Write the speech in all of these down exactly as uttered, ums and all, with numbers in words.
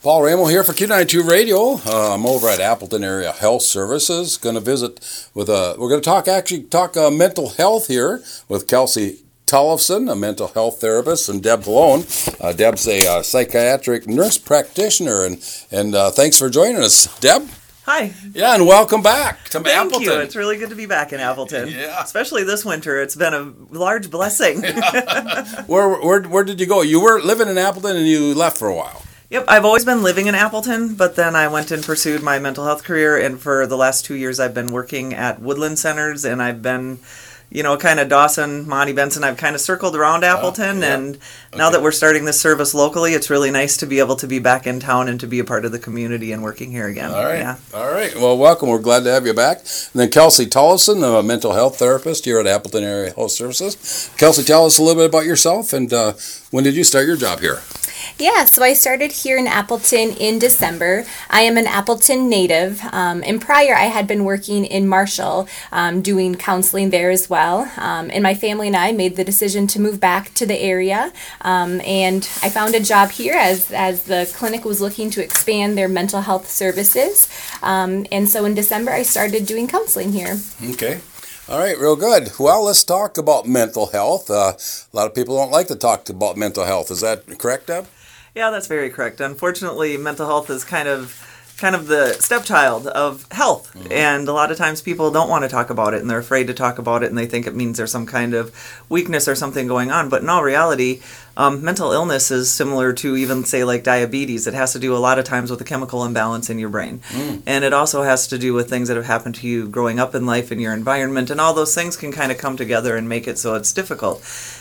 Paul Ramo here for Q ninety-two Radio. Uh, I'm over at Appleton Area Health Services. Going to visit with a. We're going to talk actually talk uh, mental health here with Kelsey Tollefson, a mental health therapist, and Deb Malone. Uh, Deb's a uh, psychiatric nurse practitioner, and and uh, thanks for joining us, Deb. Hi. Yeah, and welcome back to Thank Appleton. you. It's really good to be back in Appleton. Yeah. Especially this winter. It's been a large blessing. where, where where did you go? You were living in Appleton and you left for a while. Yep, I've always been living in Appleton, but then I went and pursued my mental health career, and for the last two years I've been working at Woodland Centers, and I've been, you know, kind of Dawson, Monty Benson, I've kind of circled around Appleton, uh, yeah. and okay. now that we're starting this service locally, it's really nice to be able to be back in town and to be a part of the community and working here again. All right, yeah. all right. Well, welcome. We're glad to have you back. And then Kelsey Tollefson, a mental health therapist here at Appleton Area Health Services. Kelsey, tell us a little bit about yourself, and uh, when did you start your job here? Yeah, so I started here in Appleton in December. I am an Appleton native, um, and prior I had been working in Marshall, um, doing counseling there as well. Um, and my family and I made the decision to move back to the area, um, and I found a job here as as the clinic was looking to expand their mental health services. Um, and so in December I started doing counseling here. Okay. All right, real good. Well, let's talk about mental health. Uh, a lot of people don't like to talk about mental health. Is that correct, Deb? Yeah, that's very correct. Unfortunately, mental health is kind of kind of the stepchild of health. Mm-hmm. And a lot of times people don't want to talk about it, and they're afraid to talk about it, and they think it means there's some kind of weakness or something going on. But in all reality, um, mental illness is similar to even, say, like diabetes. It has to do a lot of times with a chemical imbalance in your brain. Mm. And it also has to do with things that have happened to you growing up in life, in your environment, and all those things can kind of come together and make it so it's difficult.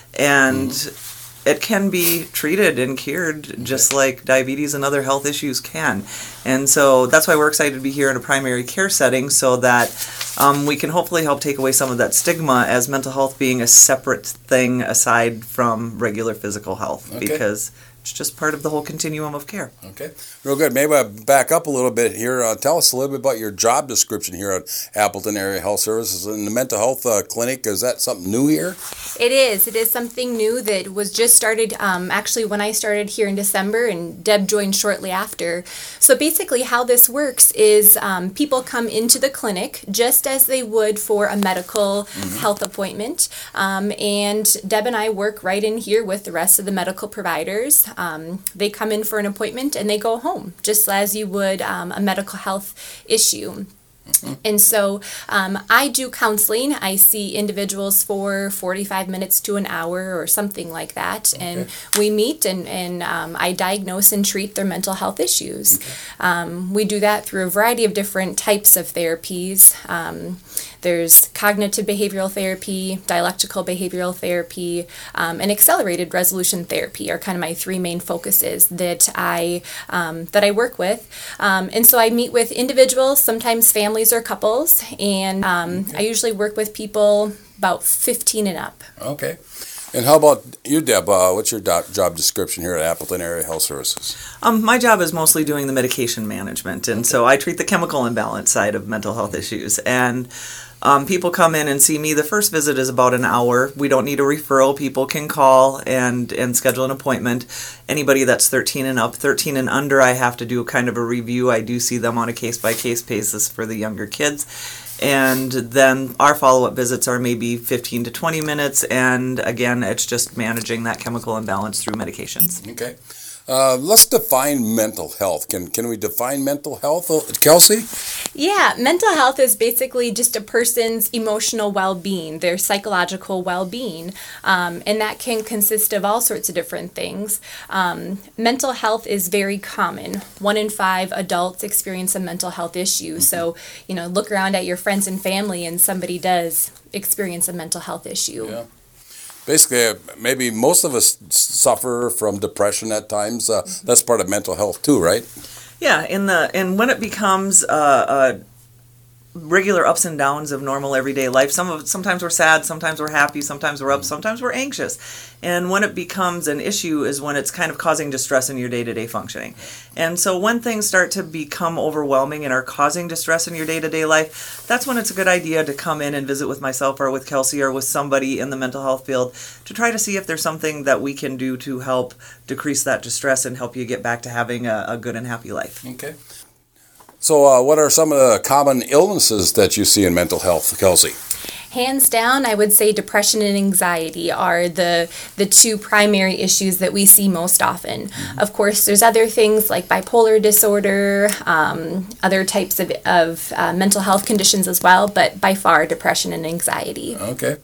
And mm. it can be treated and cured just like diabetes and other health issues can. And so that's why we're excited to be here in a primary care setting, so that um, we can hopefully help take away some of that stigma as mental health being a separate thing aside from regular physical health, okay. because it's just part of the whole continuum of care. Okay, real good. Maybe I'll back up a little bit here. Uh, tell us a little bit about your job description here at Appleton Area Health Services in the mental health uh, clinic. Is that something new here? It is. It is something new that was just started um, actually when I started here in December, and Deb joined shortly after. So basically how this works is um, people come into the clinic just as they would for a medical mm-hmm. health appointment. Um, and Deb and I work right in here with the rest of the medical providers. Um, they come in for an appointment and they go home, just as you would um, a medical health issue. Mm-hmm. And so um, I do counseling. I see individuals for forty-five minutes to an hour or something like that. Okay. And we meet and, and um, I diagnose and treat their mental health issues. Okay. Um, we do that through a variety of different types of therapies. Um, There's cognitive behavioral therapy, dialectical behavioral therapy, um, and accelerated resolution therapy are kind of my three main focuses that I um, that I work with. Um, and so I meet with individuals, sometimes families or couples, and um, okay. I usually work with people about fifteen and up. Okay. And how about you, Deb? Uh, what's your do- job description here at Appleton Area Health Services? Um, my job is mostly doing the medication management, and okay. so I treat the chemical imbalance side of mental health issues. And um, people come in and see me. The first visit is about an hour. We don't need a referral. People can call and, and schedule an appointment. Anybody that's thirteen and up, thirteen and under, I have to do kind of a review. I do see them on a case-by-case basis for the younger kids. And then our follow-up visits are maybe fifteen to twenty minutes, and again, it's just managing that chemical imbalance through medications. Okay. Uh, let's define mental health. Can can we define mental health, Kelsey? Yeah, mental health is basically just a person's emotional well-being, their psychological well-being, um, and that can consist of all sorts of different things. Um, mental health is very common. One in five adults experience a mental health issue. Mm-hmm. So, you know, look around at your friends and family, and somebody does experience a mental health issue. Yeah. Basically, uh, maybe most of us suffer from depression at times. Uh, that's part of mental health too, right? Yeah, in the and when it becomes uh, a regular ups and downs of normal everyday life. Some of sometimes we're sad, sometimes we're happy, sometimes we're up, sometimes we're anxious. And when it becomes an issue is when it's kind of causing distress in your day-to-day functioning. And so when things start to become overwhelming and are causing distress in your day-to-day life, that's when it's a good idea to come in and visit with myself or with Kelsey or with somebody in the mental health field to try to see if there's something that we can do to help decrease that distress and help you get back to having a, a good and happy life. Okay. So uh, what are some of the common illnesses that you see in mental health, Kelsey? Hands down, I would say depression and anxiety are the the two primary issues that we see most often. Mm-hmm. Of course, there's other things like bipolar disorder, um, other types of, of uh, mental health conditions as well, but by far depression and anxiety. Okay.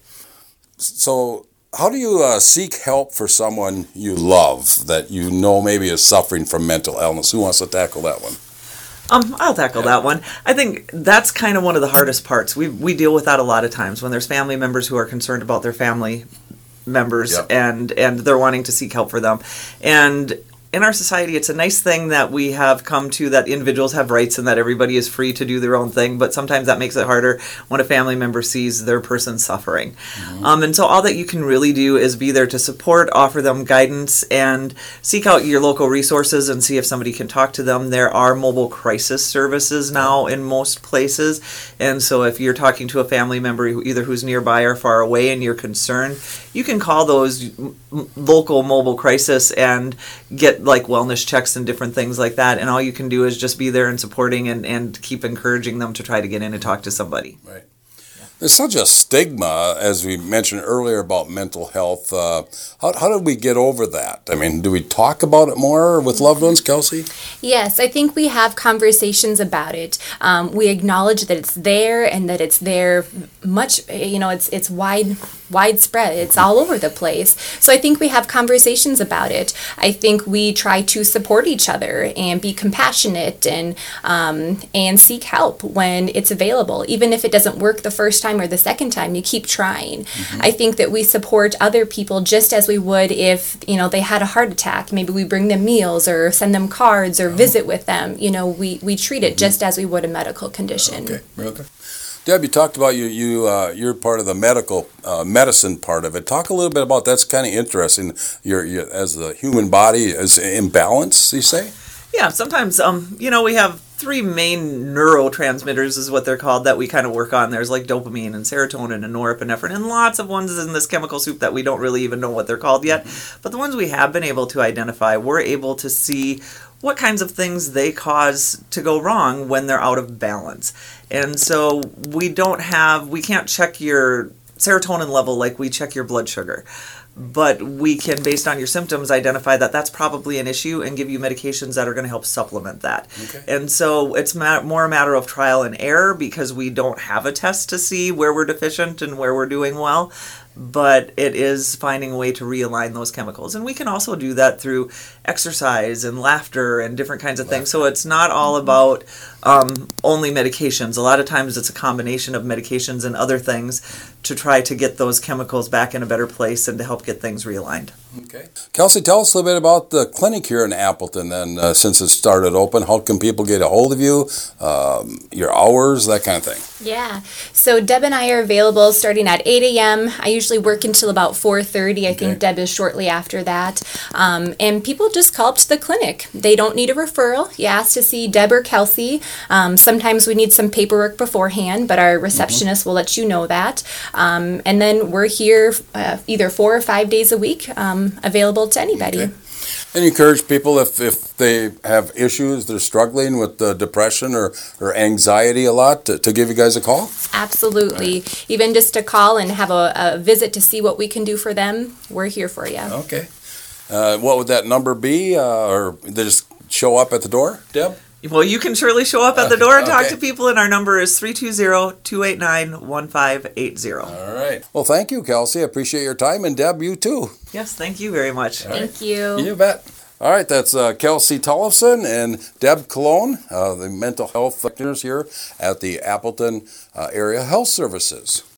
So how do you uh, seek help for someone you love that you know maybe is suffering from mental illness? Who wants to tackle that one? Um, I'll tackle that one. I think that's kind of one of the hardest parts. We we deal with that a lot of times when there's family members who are concerned about their family members Yep. and and they're wanting to seek help for them. And in our society, it's a nice thing that we have come to that individuals have rights and that everybody is free to do their own thing, but sometimes that makes it harder when a family member sees their person suffering. Mm-hmm. Um, and so all that you can really do is be there to support, offer them guidance, and seek out your local resources and see if somebody can talk to them. There are mobile crisis services now in most places, and so if you're talking to a family member, who, either who's nearby or far away, and you're concerned, you can call those m- local mobile crisis and get like wellness checks and different things like that, and all you can do is just be there and supporting and, and keep encouraging them to try to get in and talk to somebody. Right. There's such a stigma, as we mentioned earlier, about mental health. Uh, how, how did we get over that? I mean, do we talk about it more with loved ones, Kelsey? Yes, I think we have conversations about it. Um, we acknowledge that it's there and that it's there much, you know, it's it's wide widespread. It's all over the place. So I think we have conversations about it. I think we try to support each other and be compassionate and um, and seek help when it's available. Even if it doesn't work the first time or the second time, you keep trying. Mm-hmm. I think that we support other people just as we would if, you know, they had a heart attack. Maybe we bring them meals or send them cards or oh. visit with them. You know, we, we treat it mm-hmm. just as we would a medical condition. Okay, okay. Deb, you talked about you, you, uh, you're part of the medical uh, medicine part of it. Talk a little bit about that's kind of interesting. You're, you're, as the human body is in balance, you say? Yeah, sometimes, um, you know, we have three main neurotransmitters is what they're called that we kind of work on. There's like dopamine and serotonin and norepinephrine and lots of ones in this chemical soup that we don't really even know what they're called yet. But the ones we have been able to identify, we're able to see what kinds of things they cause to go wrong when they're out of balance. And so we don't have, we can't check your serotonin level like we check your blood sugar. But we can, based on your symptoms, identify that that's probably an issue and give you medications that are going to help supplement that. Okay. And so it's ma- more a matter of trial and error because we don't have a test to see where we're deficient and where we're doing well. But it is finding a way to realign those chemicals. And we can also do that through exercise and laughter and different kinds of things. So it's not all about um, only medications. A lot of times it's a combination of medications and other things to try to get those chemicals back in a better place and to help get things realigned. Okay. Kelsey, tell us a little bit about the clinic here in Appleton. And uh, since it started open, how can people get a hold of you, um, your hours, that kind of thing? Yeah. So Deb and I are available starting at eight a.m. I usually work until about four thirty. I okay. think Deb is shortly after that. Um, and people just call up to the clinic. They don't need a referral. You ask to see Deb or Kelsey. Um, sometimes we need some paperwork beforehand, but our receptionist mm-hmm. will let you know that. Um, and then we're here uh, either four or five days a week, um, available to anybody. Okay. And you encourage people if, if they have issues, they're struggling with uh, depression or, or anxiety a lot, to, to give you guys a call? Absolutely. Right. Even just to call and have a, a visit to see what we can do for them, we're here for you. Okay. Uh, what would that number be? Uh, or they just show up at the door, Deb? Well, you can surely show up at the door and okay. talk to people, and our number is three two zero, two eight nine, one five eight zero. All right. Well, thank you, Kelsey. I appreciate your time, and Deb, you too. Yes, thank you very much. All thank right. you. You bet. All right, that's uh, Kelsey Tollefson and Deb Cologne, uh, the mental health practitioners here at the Appleton uh, Area Health Services.